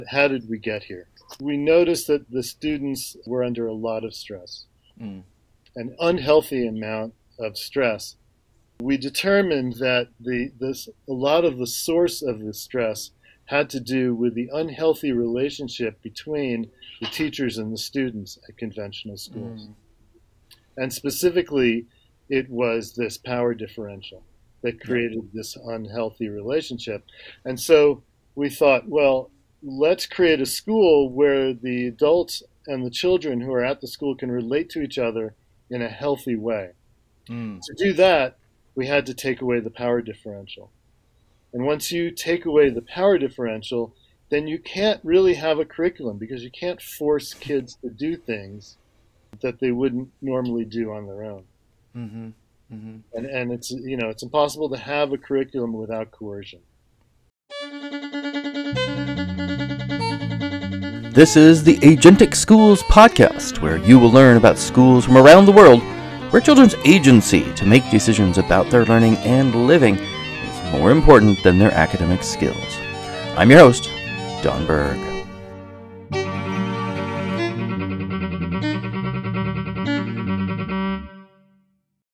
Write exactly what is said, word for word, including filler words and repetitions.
How did we get here? We noticed that the students were under a lot of stress, mm. an unhealthy amount of stress. We determined that the this a lot of the source of the stress had to do with the unhealthy relationship between the teachers and the students at conventional schools. Mm. And specifically, it was this power differential that created this unhealthy relationship. And so we thought, well, let's create a school where the adults and the children who are at the school can relate to each other in a healthy way. Mm. To do that, we had to take away the power differential. And once you take away the power differential, then you can't really have a curriculum because you can't force kids to do things that they wouldn't normally do on their own. Mm-hmm. Mm-hmm. And and it's you know it's impossible to have a curriculum without coercion. This is the Agentic Schools podcast, where you will learn about schools from around the world where children's agency to make decisions about their learning and living is more important than their academic skills. I'm your host, Don Berg.